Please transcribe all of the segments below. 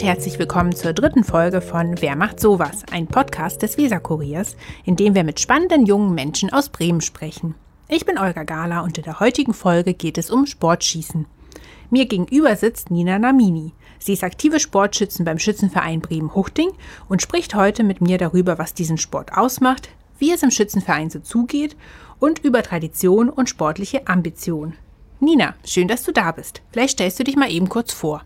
und herzlich willkommen zur 3. Folge von Wer macht sowas? Ein Podcast des Weser-Kuriers, in dem wir mit spannenden jungen Menschen aus Bremen sprechen. Ich bin Olga Gala und in der heutigen Folge geht es um Sportschießen. Mir gegenüber sitzt Nina Namini. Sie ist aktive Sportschützin beim Schützenverein Bremen-Huchting und spricht heute mit mir darüber, was diesen Sport ausmacht, wie es im Schützenverein so zugeht und über Tradition und sportliche Ambition. Nina, schön, dass du da bist. Vielleicht stellst du dich mal eben kurz vor.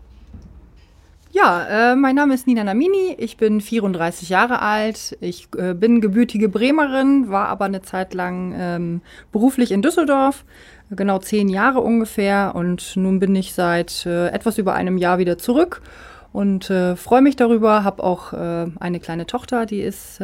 Ja, mein Name ist Nina Namini, ich bin 34 Jahre alt, ich bin gebürtige Bremerin, war aber eine Zeit lang beruflich in Düsseldorf, genau 10 Jahre ungefähr, und nun bin ich seit etwas über einem Jahr wieder zurück und freue mich darüber, habe auch eine kleine Tochter, die ist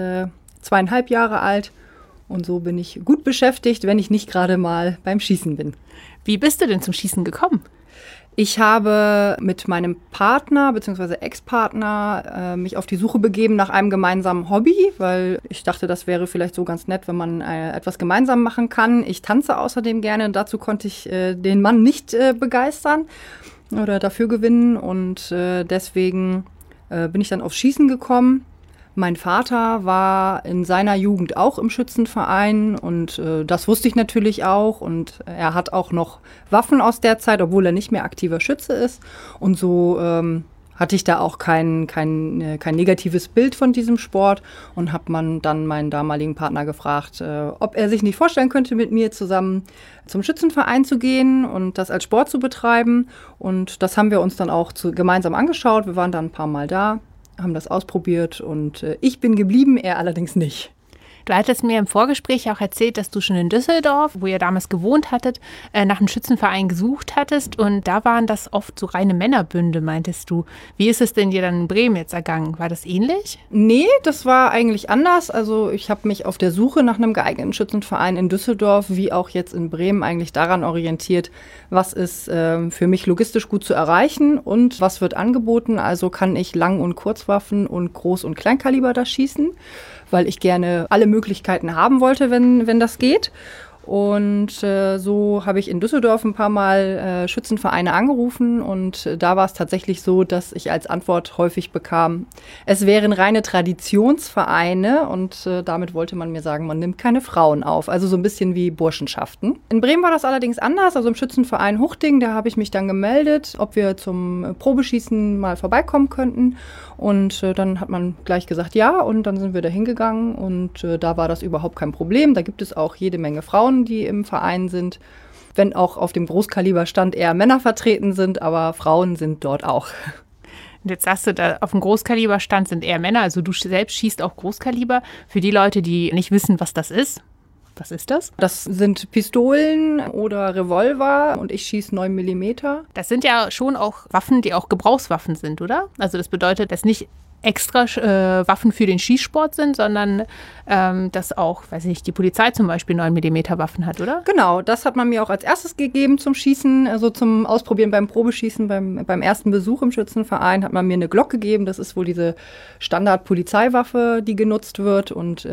2,5 Jahre alt, und so bin ich gut beschäftigt, wenn ich nicht gerade mal beim Schießen bin. Wie bist du denn zum Schießen gekommen? Ich habe mit meinem Partner bzw. Ex-Partner mich auf die Suche begeben nach einem gemeinsamen Hobby, weil ich dachte, das wäre vielleicht so ganz nett, wenn man etwas gemeinsam machen kann. Ich tanze außerdem gerne, dazu konnte ich den Mann nicht begeistern oder dafür gewinnen, und deswegen bin ich dann aufs Schießen gekommen. Mein Vater war in seiner Jugend auch im Schützenverein, und das wusste ich natürlich auch, und er hat auch noch Waffen aus der Zeit, obwohl er nicht mehr aktiver Schütze ist, und so hatte ich da auch kein negatives Bild von diesem Sport und habe dann meinen damaligen Partner gefragt, ob er sich nicht vorstellen könnte, mit mir zusammen zum Schützenverein zu gehen und das als Sport zu betreiben, und das haben wir uns dann auch gemeinsam angeschaut. Wir waren dann ein paar Mal da, haben das ausprobiert, und ich bin geblieben, er allerdings nicht. Du hattest mir im Vorgespräch auch erzählt, dass du schon in Düsseldorf, wo ihr damals gewohnt hattet, nach einem Schützenverein gesucht hattest, und da waren das oft so reine Männerbünde, meintest du. Wie ist es denn dir dann in Bremen jetzt ergangen? War das ähnlich? Nee, das war eigentlich anders. Also ich habe mich auf der Suche nach einem geeigneten Schützenverein in Düsseldorf wie auch jetzt in Bremen eigentlich daran orientiert, was ist für mich logistisch gut zu erreichen und was wird angeboten. Also kann ich Lang- und Kurzwaffen und Groß- und Kleinkaliber da schießen, weil ich gerne alle Möglichkeiten haben wollte, wenn das geht. Und so habe ich in Düsseldorf ein paar Mal Schützenvereine angerufen, und da war es tatsächlich so, dass ich als Antwort häufig bekam, es wären reine Traditionsvereine, und damit wollte man mir sagen, man nimmt keine Frauen auf, also so ein bisschen wie Burschenschaften. In Bremen war das allerdings anders, also im Schützenverein Huchting, da habe ich mich dann gemeldet, ob wir zum Probeschießen mal vorbeikommen könnten, und dann hat man gleich gesagt ja, und dann sind wir da hingegangen, und da war das überhaupt kein Problem. Da gibt es auch jede Menge Frauen, die im Verein sind, wenn auch auf dem Großkaliberstand eher Männer vertreten sind, aber Frauen sind dort auch. Und jetzt sagst du, da auf dem Großkaliberstand sind eher Männer, also du selbst schießt auch Großkaliber. Für die Leute, die nicht wissen, was das ist, was ist das? Das sind Pistolen oder Revolver, und ich schieße 9 mm. Das sind ja schon auch Waffen, die auch Gebrauchswaffen sind, oder? Also das bedeutet, dass nicht extra Waffen für den Schießsport sind, sondern dass auch, weiß ich nicht, die Polizei zum Beispiel 9 mm Waffen hat, oder? Genau, das hat man mir auch als erstes gegeben zum Schießen, also zum Ausprobieren beim Probeschießen, beim ersten Besuch im Schützenverein hat man mir eine Glock gegeben. Das ist wohl diese Standard-Polizeiwaffe, die genutzt wird, und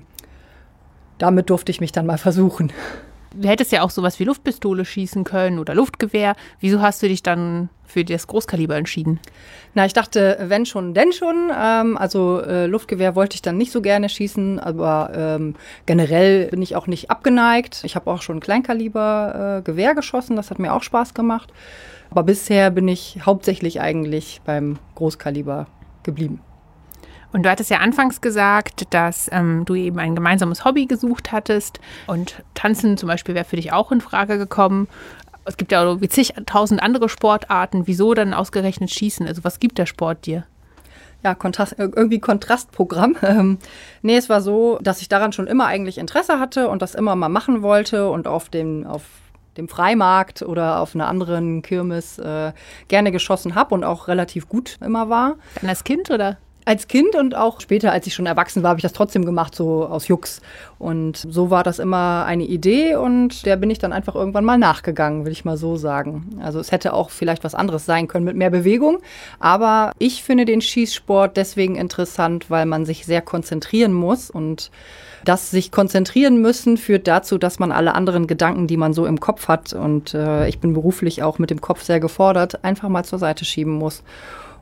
damit durfte ich mich dann mal versuchen. Du hättest ja auch sowas wie Luftpistole schießen können oder Luftgewehr. Wieso hast du dich dann für das Großkaliber entschieden? Na, ich dachte, wenn schon, denn schon. Luftgewehr wollte ich dann nicht so gerne schießen, aber generell bin ich auch nicht abgeneigt. Ich habe auch schon Kleinkaliber Gewehr geschossen, das hat mir auch Spaß gemacht. Aber bisher bin ich hauptsächlich eigentlich beim Großkaliber geblieben. Und du hattest ja anfangs gesagt, dass du eben ein gemeinsames Hobby gesucht hattest, und Tanzen zum Beispiel wäre für dich auch in Frage gekommen. Es gibt ja auch wie zigtausend andere Sportarten. Wieso dann ausgerechnet Schießen? Also was gibt der Sport dir? Ja, Kontrastprogramm. Nee, es war so, dass ich daran schon immer eigentlich Interesse hatte und das immer mal machen wollte, und auf dem Freimarkt oder auf einer anderen Kirmes gerne geschossen habe und auch relativ gut immer war. Dann als Kind, oder? Als Kind und auch später, als ich schon erwachsen war, habe ich das trotzdem gemacht, so aus Jux. Und so war das immer eine Idee, und der bin ich dann einfach irgendwann mal nachgegangen, will ich mal so sagen. Also es hätte auch vielleicht was anderes sein können mit mehr Bewegung. Aber ich finde den Schießsport deswegen interessant, weil man sich sehr konzentrieren muss, und das sich konzentrieren müssen führt dazu, dass man alle anderen Gedanken, die man so im Kopf hat, und ich bin beruflich auch mit dem Kopf sehr gefordert, einfach mal zur Seite schieben muss.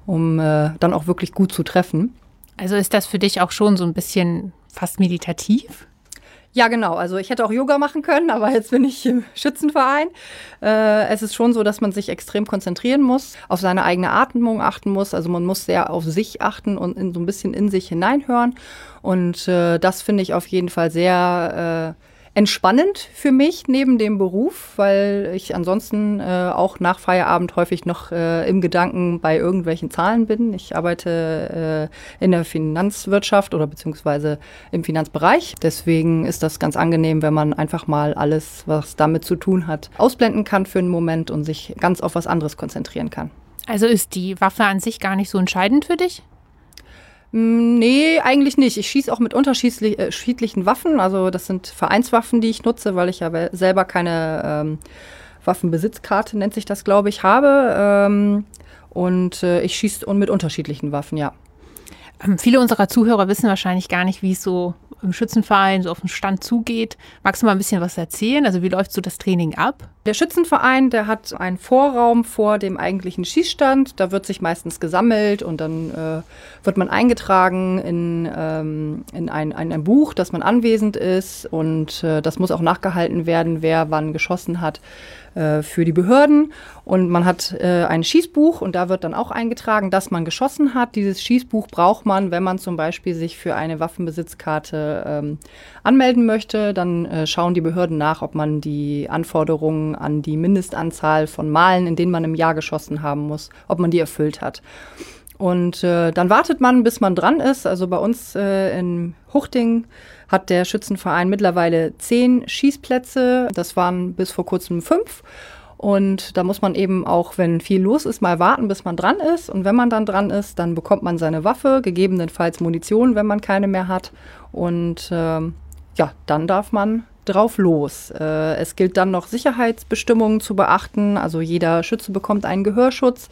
um dann auch wirklich gut zu treffen. Also ist das für dich auch schon so ein bisschen fast meditativ? Ja, genau. Also ich hätte auch Yoga machen können, aber jetzt bin ich im Schützenverein. Es ist schon so, dass man sich extrem konzentrieren muss, auf seine eigene Atmung achten muss. Also man muss sehr auf sich achten und so ein bisschen in sich hineinhören. Und das finde ich auf jeden Fall sehr entspannend für mich neben dem Beruf, weil ich ansonsten auch nach Feierabend häufig noch im Gedanken bei irgendwelchen Zahlen bin. Ich arbeite in der Finanzwirtschaft oder beziehungsweise im Finanzbereich. Deswegen ist das ganz angenehm, wenn man einfach mal alles, was damit zu tun hat, ausblenden kann für einen Moment und sich ganz auf was anderes konzentrieren kann. Also ist die Waffe an sich gar nicht so entscheidend für dich? Nee, eigentlich nicht. Ich schieße auch mit unterschiedlichen Waffen. Also das sind Vereinswaffen, die ich nutze, weil ich ja selber keine Waffenbesitzkarte, nennt sich das, glaube ich, habe. Ich schieße mit unterschiedlichen Waffen, ja. Viele unserer Zuhörer wissen wahrscheinlich gar nicht, wie es so im Schützenverein so auf den Stand zugeht. Magst du mal ein bisschen was erzählen? Also wie läuft so das Training ab? Der Schützenverein, der hat einen Vorraum vor dem eigentlichen Schießstand. Da wird sich meistens gesammelt und dann wird man eingetragen in ein Buch, dass man anwesend ist. Und das muss auch nachgehalten werden, wer wann geschossen hat für die Behörden. Und man hat ein Schießbuch und da wird dann auch eingetragen, dass man geschossen hat. Dieses Schießbuch braucht man, wenn man zum Beispiel sich für eine Waffenbesitzkarte anmelden möchte. Dann schauen die Behörden nach, ob man die Anforderungen an die Mindestanzahl von Malen, in denen man im Jahr geschossen haben muss, ob man die erfüllt hat. Und dann wartet man, bis man dran ist. Also bei uns in Huchting hat der Schützenverein mittlerweile 10 Schießplätze. Das waren bis vor kurzem 5. Und da muss man eben auch, wenn viel los ist, mal warten, bis man dran ist. Und wenn man dann dran ist, dann bekommt man seine Waffe, gegebenenfalls Munition, wenn man keine mehr hat. Und dann darf man drauf los. Es gilt dann noch Sicherheitsbestimmungen zu beachten. Also jeder Schütze bekommt einen Gehörschutz.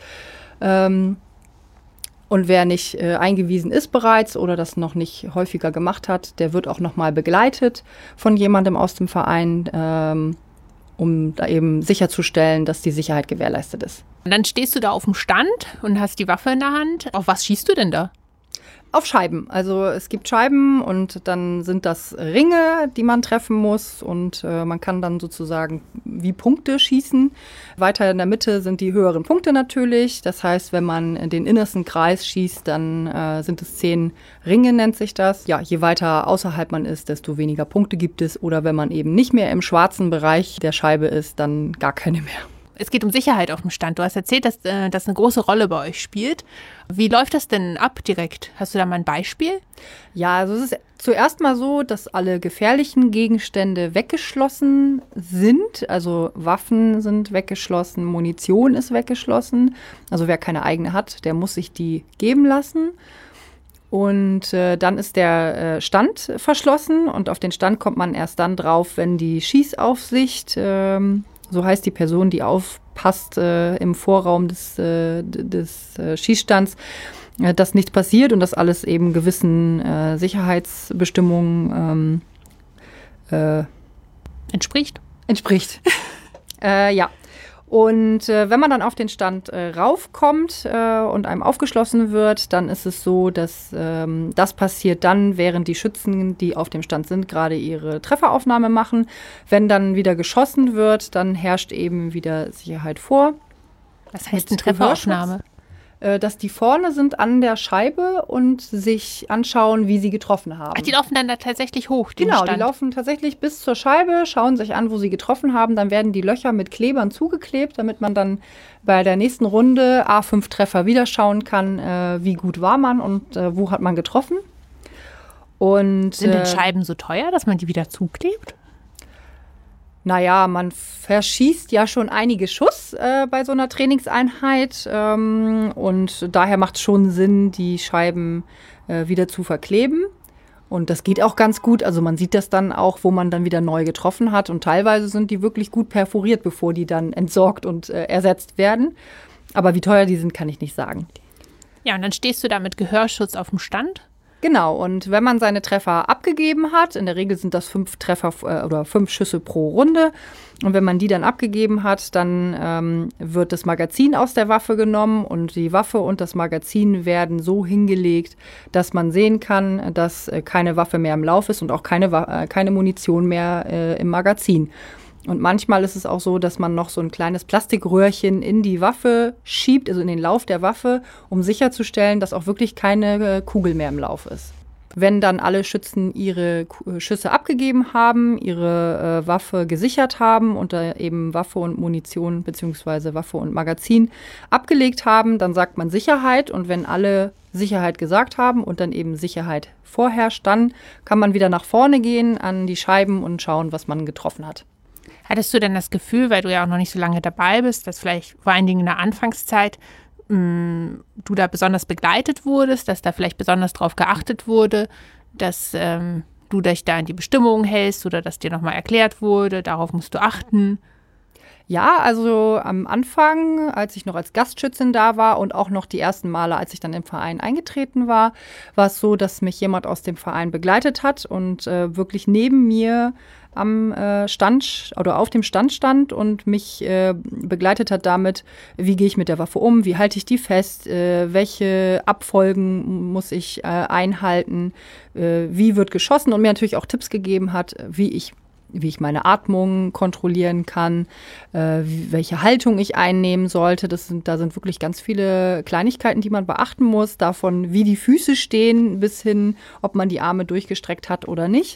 Und wer nicht eingewiesen ist bereits oder das noch nicht häufiger gemacht hat, der wird auch nochmal begleitet von jemandem aus dem Verein, um da eben sicherzustellen, dass die Sicherheit gewährleistet ist. Und dann stehst du da auf dem Stand und hast die Waffe in der Hand. Auf was schießt du denn da? Auf Scheiben. Also es gibt Scheiben und dann sind das Ringe, die man treffen muss und man kann dann sozusagen wie Punkte schießen. Weiter in der Mitte sind die höheren Punkte natürlich. Das heißt, wenn man den innersten Kreis schießt, dann sind es 10 Ringe, nennt sich das. Ja, je weiter außerhalb man ist, desto weniger Punkte gibt es. Oder wenn man eben nicht mehr im schwarzen Bereich der Scheibe ist, dann gar keine mehr. Es geht um Sicherheit auf dem Stand. Du hast erzählt, dass das eine große Rolle bei euch spielt. Wie läuft das denn ab direkt? Hast du da mal ein Beispiel? Ja, also es ist zuerst mal so, dass alle gefährlichen Gegenstände weggeschlossen sind. Also Waffen sind weggeschlossen, Munition ist weggeschlossen. Also wer keine eigene hat, der muss sich die geben lassen. Und dann ist der Stand verschlossen und auf den Stand kommt man erst dann drauf, wenn die Schießaufsicht, so heißt die Person, die aufpasst im Vorraum des Schießstands, dass nichts passiert und dass alles eben gewissen Sicherheitsbestimmungen Entspricht? Ja. Und wenn man dann auf den Stand raufkommt und einem aufgeschlossen wird, dann ist es so, dass das passiert dann, während die Schützen, die auf dem Stand sind, gerade ihre Trefferaufnahme machen. Wenn dann wieder geschossen wird, dann herrscht eben wieder Sicherheit vor. Was heißt eine Trefferaufnahme? Dass die vorne sind an der Scheibe und sich anschauen, wie sie getroffen haben. Ach, die laufen dann da tatsächlich hoch, den Stand? Die laufen tatsächlich bis zur Scheibe, schauen sich an, wo sie getroffen haben. Dann werden die Löcher mit Klebern zugeklebt, damit man dann bei der nächsten Runde A5 Treffer wieder schauen kann, wie gut war man und wo hat man getroffen. Und, sind denn Scheiben so teuer, dass man die wieder zuklebt? Naja, man verschießt ja schon einige Schuss bei so einer Trainingseinheit und daher macht es schon Sinn, die Scheiben wieder zu verkleben. Und das geht auch ganz gut. Also man sieht das dann auch, wo man dann wieder neu getroffen hat. Und teilweise sind die wirklich gut perforiert, bevor die dann entsorgt und ersetzt werden. Aber wie teuer die sind, kann ich nicht sagen. Ja, und dann stehst du da mit Gehörschutz auf dem Stand. Genau, und wenn man seine Treffer abgegeben hat, in der Regel sind das 5 Treffer oder 5 Schüsse pro Runde, und wenn man die dann abgegeben hat, dann wird das Magazin aus der Waffe genommen und die Waffe und das Magazin werden so hingelegt, dass man sehen kann, dass keine Waffe mehr im Lauf ist und auch keine Munition mehr im Magazin. Und manchmal ist es auch so, dass man noch so ein kleines Plastikröhrchen in die Waffe schiebt, also in den Lauf der Waffe, um sicherzustellen, dass auch wirklich keine Kugel mehr im Lauf ist. Wenn dann alle Schützen ihre Schüsse abgegeben haben, ihre Waffe gesichert haben und da eben Waffe und Munition bzw. Waffe und Magazin abgelegt haben, dann sagt man Sicherheit. Und wenn alle Sicherheit gesagt haben und dann eben Sicherheit vorherrscht, dann kann man wieder nach vorne gehen an die Scheiben und schauen, was man getroffen hat. Hattest du denn das Gefühl, weil du ja auch noch nicht so lange dabei bist, dass vielleicht vor allen Dingen in der Anfangszeit du da besonders begleitet wurdest, dass da vielleicht besonders drauf geachtet wurde, dass du dich da an die Bestimmungen hältst oder dass dir nochmal erklärt wurde, darauf musst du achten? Ja, also am Anfang, als ich noch als Gastschützin da war und auch noch die ersten Male, als ich dann im Verein eingetreten war, war es so, dass mich jemand aus dem Verein begleitet hat und wirklich neben mir am Stand oder auf dem Stand stand und mich begleitet hat damit, wie gehe ich mit der Waffe um, wie halte ich die fest, welche Abfolgen muss ich einhalten, wie wird geschossen, und mir natürlich auch Tipps gegeben hat, wie ich meine Atmung kontrollieren kann, welche Haltung ich einnehmen sollte. Da sind wirklich ganz viele Kleinigkeiten, die man beachten muss, davon, wie die Füße stehen, bis hin, ob man die Arme durchgestreckt hat oder nicht.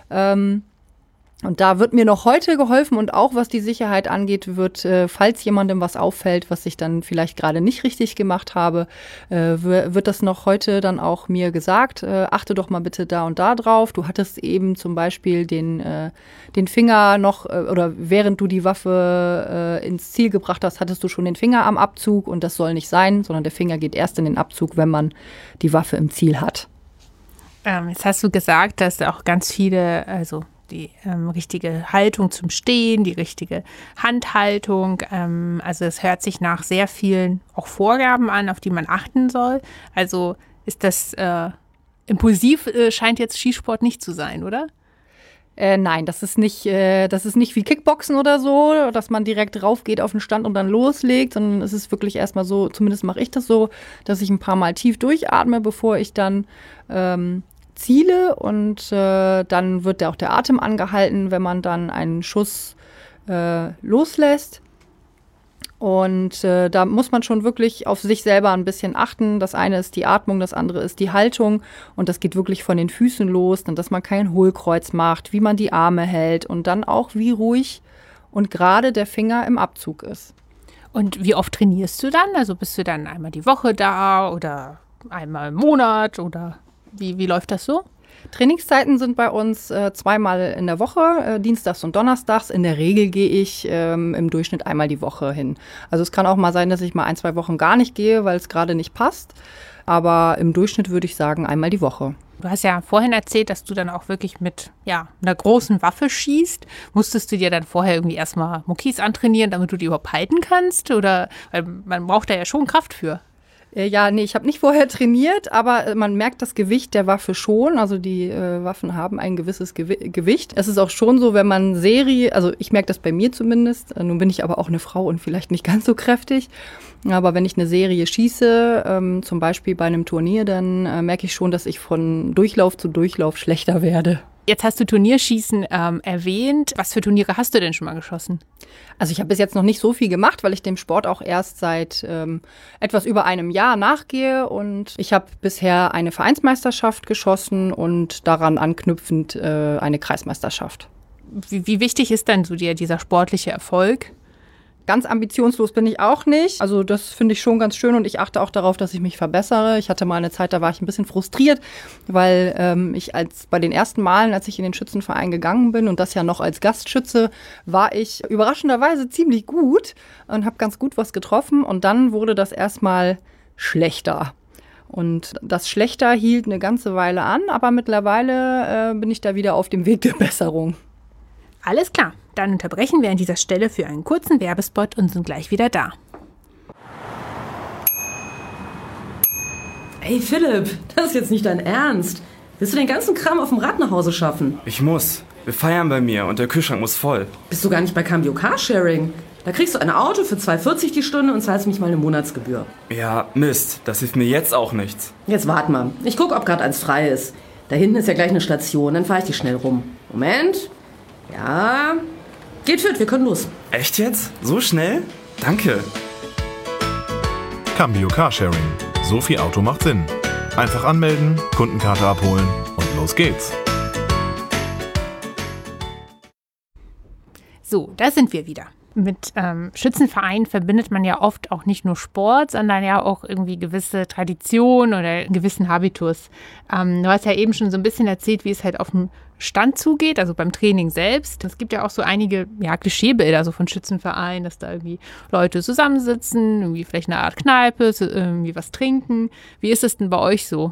Und da wird mir noch heute geholfen, und auch was die Sicherheit angeht, wird, falls jemandem was auffällt, was ich dann vielleicht gerade nicht richtig gemacht habe, wird das noch heute dann auch mir gesagt, achte doch mal bitte da und da drauf. Du hattest eben zum Beispiel den Finger noch, oder während du die Waffe ins Ziel gebracht hast, hattest du schon den Finger am Abzug, und das soll nicht sein, sondern der Finger geht erst in den Abzug, wenn man die Waffe im Ziel hat. Jetzt hast du gesagt, dass auch ganz viele, also die richtige Haltung zum Stehen, die richtige Handhaltung. Also es hört sich nach sehr vielen auch Vorgaben an, auf die man achten soll. Also ist das impulsiv, scheint jetzt Skisport nicht zu sein, oder? Nein, das ist nicht wie Kickboxen oder so, dass man direkt raufgeht auf den Stand und dann loslegt, sondern es ist wirklich erstmal so, zumindest mache ich das so, dass ich ein paar Mal tief durchatme, bevor ich dann ziele, und dann wird auch der Atem angehalten, wenn man dann einen Schuss loslässt. Und da muss man schon wirklich auf sich selber ein bisschen achten. Das eine ist die Atmung, das andere ist die Haltung, und das geht wirklich von den Füßen los, und dass man kein Hohlkreuz macht, wie man die Arme hält und dann auch, wie ruhig und gerade der Finger im Abzug ist. Und wie oft trainierst du dann? Also bist du dann einmal die Woche da oder einmal im Monat, oder wie läuft das so? Trainingszeiten sind bei uns 2-mal in der Woche, dienstags und donnerstags. In der Regel gehe ich im Durchschnitt einmal die Woche hin. Also es kann auch mal sein, dass ich mal 1-2 Wochen gar nicht gehe, weil es gerade nicht passt. Aber im Durchschnitt würde ich sagen, einmal die Woche. Du hast ja vorhin erzählt, dass du dann auch wirklich mit einer großen Waffe schießt. Musstest du dir dann vorher irgendwie erstmal Muckis antrainieren, damit du die überhaupt halten kannst? Oder, weil man braucht da ja schon Kraft für. Ja, nee, ich habe nicht vorher trainiert, aber man merkt das Gewicht der Waffe schon. Also die Waffen haben ein gewisses Gewicht. Es ist auch schon so, wenn man also ich merke das bei mir zumindest, nun bin ich aber auch eine Frau und vielleicht nicht ganz so kräftig, aber wenn ich eine Serie schieße, zum Beispiel bei einem Turnier, dann merke ich schon, dass ich von Durchlauf zu Durchlauf schlechter werde. Jetzt hast du Turnierschießen erwähnt. Was für Turniere hast du denn schon mal geschossen? Also ich habe bis jetzt noch nicht so viel gemacht, weil ich dem Sport auch erst seit etwas über einem Jahr nachgehe. Und ich habe bisher eine Vereinsmeisterschaft geschossen und daran anknüpfend eine Kreismeisterschaft. Wie wichtig ist denn so dir dieser sportliche Erfolg? Ganz ambitionslos bin ich auch nicht. Also das finde ich schon ganz schön, und ich achte auch darauf, dass ich mich verbessere. Ich hatte mal eine Zeit, da war ich ein bisschen frustriert, weil ich bei den ersten Malen, als ich in den Schützenverein gegangen bin, und das ja noch als Gastschütze, war ich überraschenderweise ziemlich gut und habe ganz gut was getroffen, und dann wurde das erstmal schlechter. Und das Schlechter hielt eine ganze Weile an, aber mittlerweile bin ich da wieder auf dem Weg der Besserung. Alles klar, dann unterbrechen wir an dieser Stelle für einen kurzen Werbespot und sind gleich wieder da. Ey Philipp, das ist jetzt nicht dein Ernst. Willst du den ganzen Kram auf dem Rad nach Hause schaffen? Ich muss. Wir feiern bei mir und der Kühlschrank muss voll. Bist du gar nicht bei Cambio Carsharing? Da kriegst du ein Auto für 2,40 die Stunde und zahlst mich mal eine Monatsgebühr. Ja, Mist. Das hilft mir jetzt auch nichts. Jetzt wart mal. Ich guck, ob gerade eins frei ist. Da hinten ist ja gleich eine Station, dann fahr ich dich schnell rum. Moment. Ja. Geht fit, wir können los. Echt jetzt? So schnell? Danke. Cambio Carsharing. So viel Auto macht Sinn. Einfach anmelden, Kundenkarte abholen und los geht's. So, da sind wir wieder. Mit Schützenvereinen verbindet man ja oft auch nicht nur Sport, sondern ja auch irgendwie gewisse Tradition oder einen gewissen Habitus. Du hast ja eben schon so ein bisschen erzählt, wie es halt auf dem Stand zugeht, also beim Training selbst. Es gibt ja auch so einige Klischeebilder so von Schützenvereinen, dass da irgendwie Leute zusammensitzen, irgendwie vielleicht eine Art Kneipe, irgendwie was trinken. Wie ist es denn bei euch so?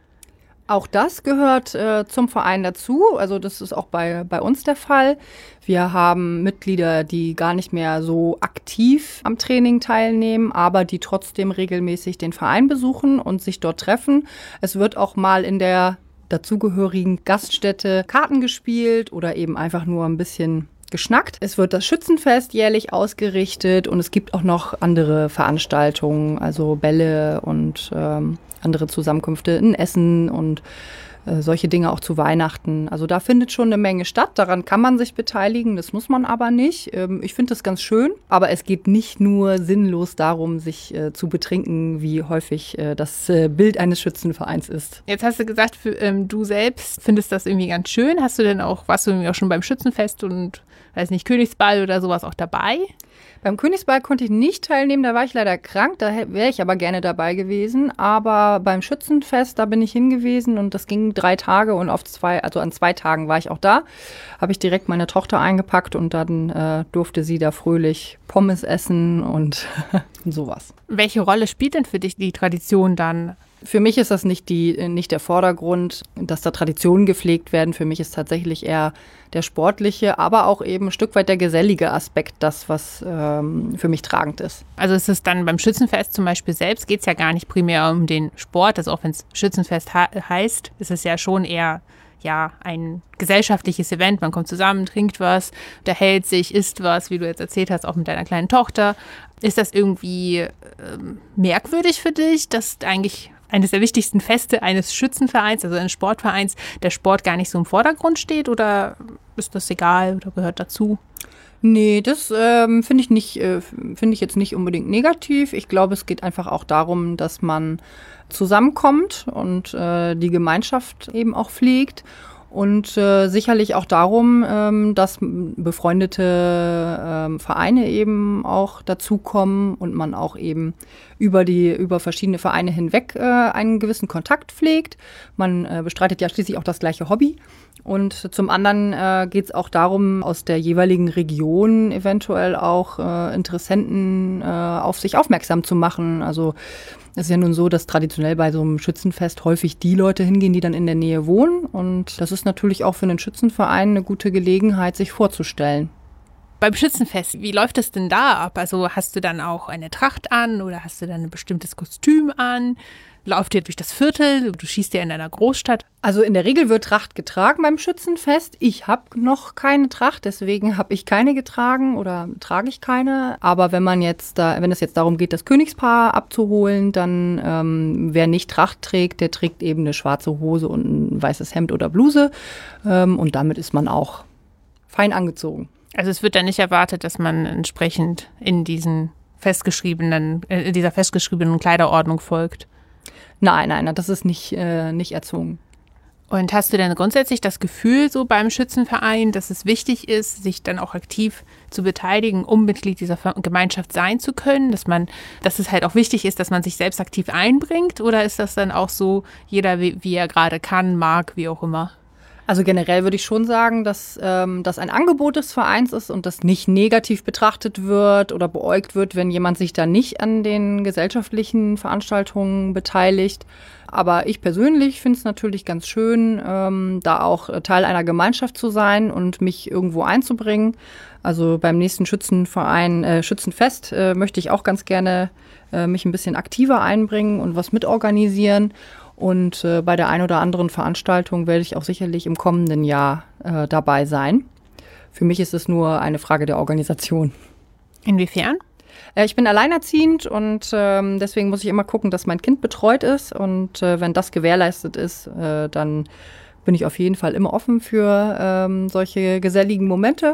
Auch das gehört zum Verein dazu. Also das ist auch bei uns der Fall. Wir haben Mitglieder, die gar nicht mehr so aktiv am Training teilnehmen, aber die trotzdem regelmäßig den Verein besuchen und sich dort treffen. Es wird auch mal in der dazugehörigen Gaststätte Karten gespielt oder eben einfach nur ein bisschen geschnackt. Es wird das Schützenfest jährlich ausgerichtet und es gibt auch noch andere Veranstaltungen, also Bälle und andere Zusammenkünfte, ein Essen und solche Dinge auch zu Weihnachten. Also da findet schon eine Menge statt. Daran kann man sich beteiligen, das muss man aber nicht. Ich finde das ganz schön, aber es geht nicht nur sinnlos darum, sich zu betrinken, wie häufig das Bild eines Schützenvereins ist. Jetzt hast du gesagt, du selbst findest das irgendwie ganz schön. Warst du irgendwie auch schon beim Schützenfest und, weiß nicht, Königsball oder sowas auch dabei? Beim Königsball konnte ich nicht teilnehmen, da war ich leider krank, da wäre ich aber gerne dabei gewesen. Aber beim Schützenfest, da bin ich hingewiesen und das ging 3 Tage und an 2 Tagen war ich auch da. Habe ich direkt meine Tochter eingepackt und dann durfte sie da fröhlich Pommes essen und sowas. Welche Rolle spielt denn für dich die Tradition dann? Für mich ist das nicht der Vordergrund, dass da Traditionen gepflegt werden. Für mich ist tatsächlich eher der sportliche, aber auch eben ein Stück weit der gesellige Aspekt das, was für mich tragend ist. Also ist es dann beim Schützenfest zum Beispiel selbst, geht es ja gar nicht primär um den Sport. Also auch wenn es Schützenfest heißt, ist es ja schon eher ein gesellschaftliches Event. Man kommt zusammen, trinkt was, unterhält sich, isst was, wie du jetzt erzählt hast, auch mit deiner kleinen Tochter. Ist das irgendwie merkwürdig für dich, dass eigentlich eines der wichtigsten Feste eines Schützenvereins, also eines Sportvereins, der Sport gar nicht so im Vordergrund steht? Oder ist das egal oder gehört dazu? Nee, das finde ich jetzt nicht unbedingt negativ. Ich glaube, es geht einfach auch darum, dass man zusammenkommt und die Gemeinschaft eben auch pflegt. Und sicherlich auch darum, dass befreundete Vereine eben auch dazukommen und man auch eben über verschiedene Vereine hinweg einen gewissen Kontakt pflegt. Man bestreitet ja schließlich auch das gleiche Hobby. Und zum anderen geht es auch darum, aus der jeweiligen Region eventuell auch Interessenten auf sich aufmerksam zu machen. Also es ist ja nun so, dass traditionell bei so einem Schützenfest häufig die Leute hingehen, die dann in der Nähe wohnen. Und das ist natürlich auch für einen Schützenverein eine gute Gelegenheit, sich vorzustellen. Beim Schützenfest, wie läuft es denn da ab? Also hast du dann auch eine Tracht an oder hast du dann ein bestimmtes Kostüm an? Lauft ihr durch das Viertel? Du schießt ja in einer Großstadt. Also in der Regel wird Tracht getragen beim Schützenfest. Ich habe noch keine Tracht, deswegen habe ich keine getragen oder trage ich keine. Aber wenn es jetzt darum geht, das Königspaar abzuholen, dann wer nicht Tracht trägt, der trägt eben eine schwarze Hose und ein weißes Hemd oder Bluse. Und damit ist man auch fein angezogen. Also es wird dann nicht erwartet, dass man entsprechend in dieser festgeschriebenen Kleiderordnung folgt. Nein, das ist nicht erzwungen. Und hast du denn grundsätzlich das Gefühl so beim Schützenverein, dass es wichtig ist, sich dann auch aktiv zu beteiligen, um Mitglied dieser Gemeinschaft sein zu können, dass es halt auch wichtig ist, dass man sich selbst aktiv einbringt? Oder ist das dann auch so, jeder wie er gerade kann, mag, wie auch immer? Also generell würde ich schon sagen, dass das ein Angebot des Vereins ist und das nicht negativ betrachtet wird oder beäugt wird, wenn jemand sich da nicht an den gesellschaftlichen Veranstaltungen beteiligt. Aber ich persönlich finde es natürlich ganz schön, da auch Teil einer Gemeinschaft zu sein und mich irgendwo einzubringen. Also beim nächsten Schützenfest möchte ich auch ganz gerne mich ein bisschen aktiver einbringen und was mitorganisieren. Und bei der ein oder anderen Veranstaltung werde ich auch sicherlich im kommenden Jahr dabei sein. Für mich ist es nur eine Frage der Organisation. Inwiefern? Ich bin alleinerziehend und deswegen muss ich immer gucken, dass mein Kind betreut ist. Und wenn das gewährleistet ist, dann bin ich auf jeden Fall immer offen für solche geselligen Momente.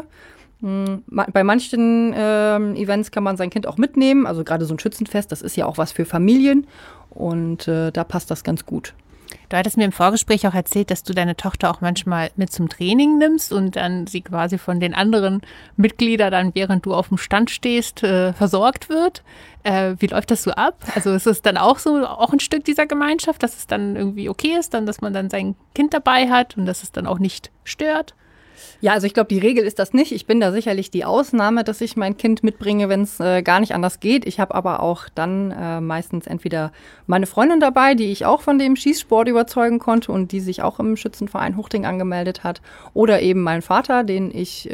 Bei manchen Events kann man sein Kind auch mitnehmen. Also gerade so ein Schützenfest, das ist ja auch was für Familien. Und da passt das ganz gut. Du hattest mir im Vorgespräch auch erzählt, dass du deine Tochter auch manchmal mit zum Training nimmst und dann sie quasi von den anderen Mitgliedern dann, während du auf dem Stand stehst, versorgt wird. Wie läuft das so ab? Also ist es dann auch so, auch ein Stück dieser Gemeinschaft, dass es dann irgendwie okay ist, dann, dass man dann sein Kind dabei hat und dass es dann auch nicht stört? Ja, also ich glaube, die Regel ist das nicht. Ich bin da sicherlich die Ausnahme, dass ich mein Kind mitbringe, wenn es gar nicht anders geht. Ich habe aber auch dann meistens entweder meine Freundin dabei, die ich auch von dem Schießsport überzeugen konnte und die sich auch im Schützenverein Huchting angemeldet hat, oder eben meinen Vater, den ich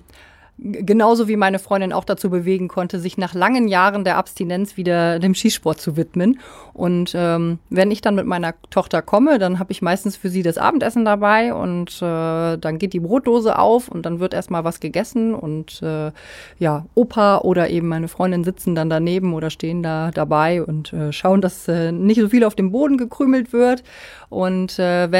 genauso wie meine Freundin auch dazu bewegen konnte, sich nach langen Jahren der Abstinenz wieder dem Schießsport zu widmen. Und wenn ich dann mit meiner Tochter komme, dann habe ich meistens für sie das Abendessen dabei und dann geht die Brotdose auf und dann wird erstmal was gegessen und Opa oder eben meine Freundin sitzen dann daneben oder stehen da dabei und schauen, dass nicht so viel auf dem Boden gekrümelt wird. Und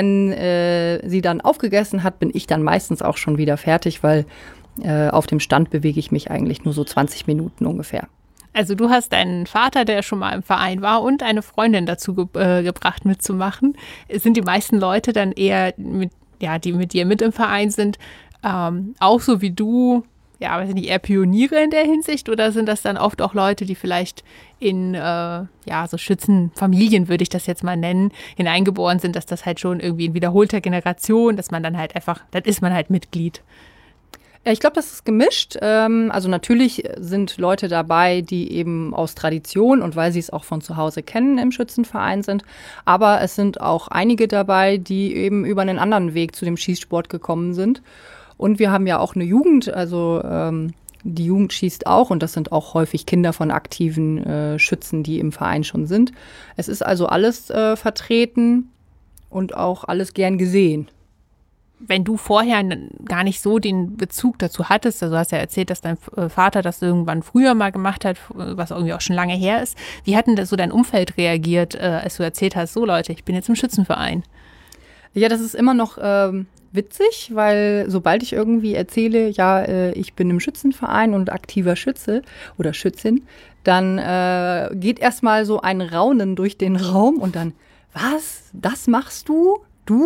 wenn sie dann aufgegessen hat, bin ich dann meistens auch schon wieder fertig, weil auf dem Stand bewege ich mich eigentlich nur so 20 Minuten ungefähr. Also du hast einen Vater, der schon mal im Verein war und eine Freundin dazu gebracht mitzumachen. Sind die meisten Leute dann eher, die mit dir mit im Verein sind, auch so wie du, weiß ich nicht, eher Pioniere in der Hinsicht? Oder sind das dann oft auch Leute, die vielleicht in so Schützenfamilien, würde ich das jetzt mal nennen, hineingeboren sind, dass das halt schon irgendwie in wiederholter Generation, dass man dann halt einfach, dann ist man halt Mitglied? Ich glaube, das ist gemischt. Also natürlich sind Leute dabei, die eben aus Tradition und weil sie es auch von zu Hause kennen, im Schützenverein sind. Aber es sind auch einige dabei, die eben über einen anderen Weg zu dem Schießsport gekommen sind. Und wir haben ja auch eine Jugend, also die Jugend schießt auch und das sind auch häufig Kinder von aktiven Schützen, die im Verein schon sind. Es ist also alles vertreten und auch alles gern gesehen. Wenn du vorher gar nicht so den Bezug dazu hattest, also du hast ja erzählt, dass dein Vater das irgendwann früher mal gemacht hat, was irgendwie auch schon lange her ist. Wie hat denn das so dein Umfeld reagiert, als du erzählt hast, so Leute, ich bin jetzt im Schützenverein? Ja, das ist immer noch witzig, weil sobald ich irgendwie erzähle, ich bin im Schützenverein und aktiver Schütze oder Schützin, dann geht erstmal so ein Raunen durch den Raum und dann, was, das machst du? Du?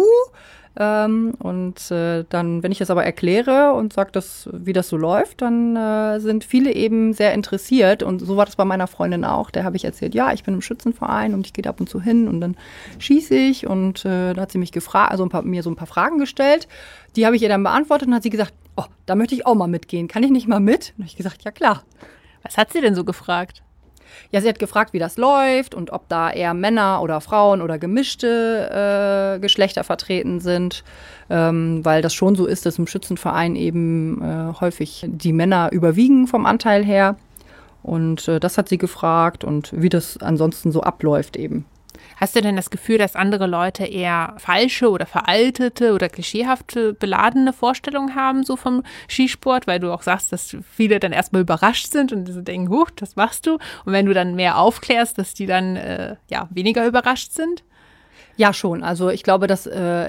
Dann, wenn ich das aber erkläre und sage, wie das so läuft, dann sind viele eben sehr interessiert. Und so war das bei meiner Freundin auch. Der habe ich erzählt, ja, ich bin im Schützenverein und ich gehe ab und zu hin und dann schieße ich. Und da hat sie mich gefragt, also mir so ein paar Fragen gestellt. Die habe ich ihr dann beantwortet und hat sie gesagt, oh, da möchte ich auch mal mitgehen. Kann ich nicht mal mit? Und habe ich gesagt, ja klar. Was hat sie denn so gefragt? Ja, sie hat gefragt, wie das läuft und ob da eher Männer oder Frauen oder gemischte Geschlechter vertreten sind, weil das schon so ist, dass im Schützenverein eben häufig die Männer überwiegen vom Anteil her. Und das hat sie gefragt und wie das ansonsten so abläuft eben. Hast du denn das Gefühl, dass andere Leute eher falsche oder veraltete oder klischeehafte beladene Vorstellungen haben so vom Skisport, weil du auch sagst, dass viele dann erstmal überrascht sind und so denken, huch, das machst du. Und wenn du dann mehr aufklärst, dass die dann weniger überrascht sind? Ja, schon. Also ich glaube, dass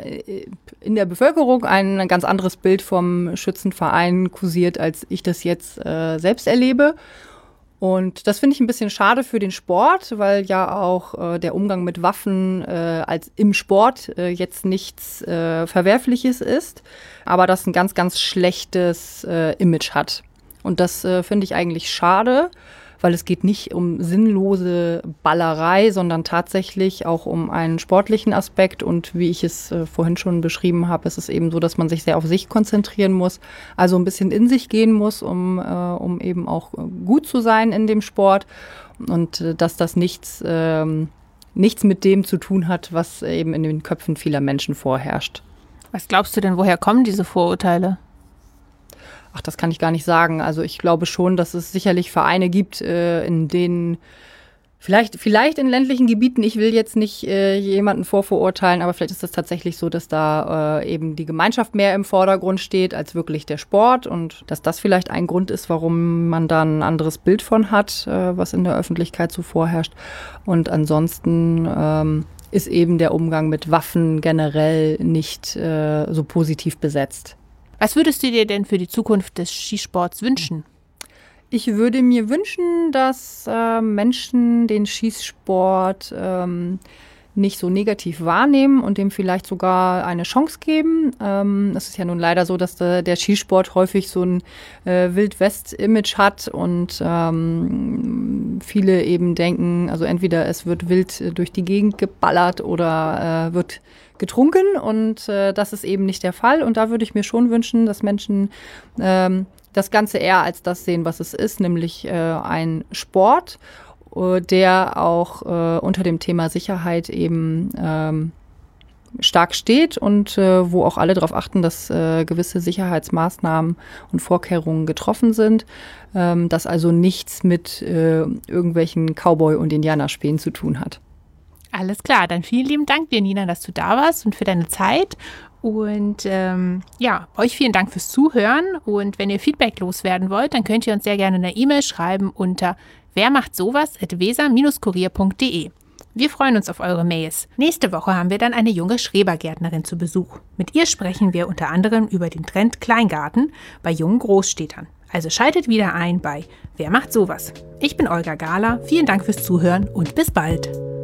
in der Bevölkerung ein ganz anderes Bild vom Schützenverein kursiert, als ich das jetzt selbst erlebe. Und das finde ich ein bisschen schade für den Sport, weil ja auch der Umgang mit Waffen als im Sport jetzt nichts Verwerfliches ist, aber das ein ganz, ganz schlechtes Image hat. Und das finde ich eigentlich schade, weil es geht nicht um sinnlose Ballerei, sondern tatsächlich auch um einen sportlichen Aspekt. Und wie ich es vorhin schon beschrieben habe, ist es eben so, dass man sich sehr auf sich konzentrieren muss, also ein bisschen in sich gehen muss, um eben auch gut zu sein in dem Sport und dass das nichts mit dem zu tun hat, was eben in den Köpfen vieler Menschen vorherrscht. Was glaubst du denn, woher kommen diese Vorurteile? Ach, das kann ich gar nicht sagen. Also ich glaube schon, dass es sicherlich Vereine gibt, in denen vielleicht in ländlichen Gebieten, ich will jetzt nicht jemanden vorverurteilen, aber vielleicht ist es tatsächlich so, dass da eben die Gemeinschaft mehr im Vordergrund steht als wirklich der Sport und dass das vielleicht ein Grund ist, warum man da ein anderes Bild von hat, was in der Öffentlichkeit so vorherrscht. Und ansonsten ist eben der Umgang mit Waffen generell nicht so positiv besetzt. Was würdest du dir denn für die Zukunft des Skisports wünschen? Ich würde mir wünschen, dass Menschen den Schießsport nicht so negativ wahrnehmen und dem vielleicht sogar eine Chance geben. Es ist ja nun leider so, dass der Skisport häufig so ein Wild-West-Image hat und viele eben denken, also entweder es wird wild durch die Gegend geballert oder wird getrunken und das ist eben nicht der Fall. Und da würde ich mir schon wünschen, dass Menschen das Ganze eher als das sehen, was es ist, nämlich ein Sport, der auch unter dem Thema Sicherheit eben stark steht und wo auch alle darauf achten, dass gewisse Sicherheitsmaßnahmen und Vorkehrungen getroffen sind, das also nichts mit irgendwelchen Cowboy- und Indianerspähen zu tun hat. Alles klar, dann vielen lieben Dank dir, Nina, dass du da warst und für deine Zeit. Und euch vielen Dank fürs Zuhören. Und wenn ihr Feedback loswerden wollt, dann könnt ihr uns sehr gerne eine E-Mail schreiben unter wermachtsowas@weser-kurier.de. Wir freuen uns auf eure Mails. Nächste Woche haben wir dann eine junge Schrebergärtnerin zu Besuch. Mit ihr sprechen wir unter anderem über den Trend Kleingarten bei jungen Großstädtern. Also schaltet wieder ein bei Wer macht sowas? Ich bin Olga Gahler, vielen Dank fürs Zuhören und bis bald.